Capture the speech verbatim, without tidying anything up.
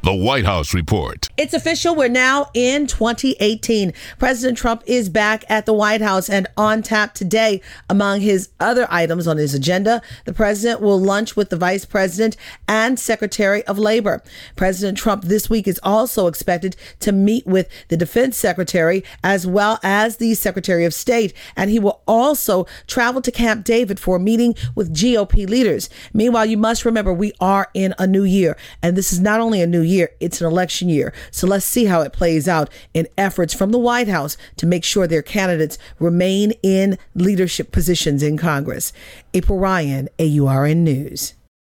The White House Report. It's official. We're now in twenty eighteen. President Trump is back at the White House and on tap today. Among his other items on his agenda, the president will lunch with the vice president and secretary of labor. President Trump this week is also expected to meet with the defense secretary as well as the secretary of state. And he will also travel to Camp David for a meeting with G O P leaders. Meanwhile, you must remember we are in a new year, and this is not only a new year, it's an election year. So let's see how it plays out in efforts from the White House to make sure their candidates remain in leadership positions in Congress. April Ryan, A U R N News.